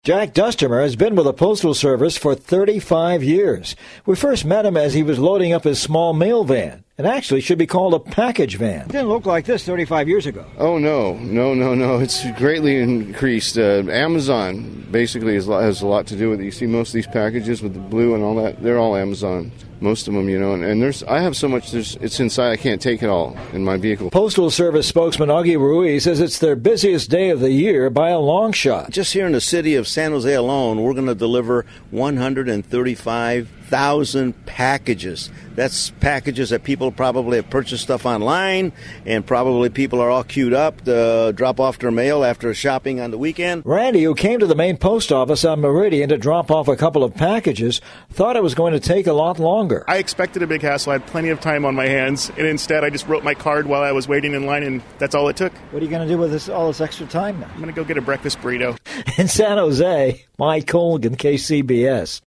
Jack Dustermer has been with the Postal Service for 35 years. We first met him as he was loading up his small mail van. It actually should be called a package van. It didn't look like this 35 years ago. Oh, no. It's greatly increased. Amazon basically has a lot to do with it. You see most of these packages with the blue and all that, they're all Amazon. Most of them, and I have so much, it's inside, I can't take it all in my vehicle. Postal Service spokesman Augie Ruiz says it's their busiest day of the year by a long shot. Just here in the city of San Jose alone, we're going to deliver 135,000 packages. That's packages that people probably have purchased stuff online, and probably people are all queued up to drop off their mail after shopping on the weekend. Randy, who came to the main post office on Meridian to drop off a couple of packages, thought it was going to take a lot longer. I expected a big hassle. I had plenty of time on my hands, and instead I just wrote my card while I was waiting in line, and that's all it took. What are you going to do with all this extra time now? I'm going to go get a breakfast burrito. In San Jose, Mike Colgan, KCBS.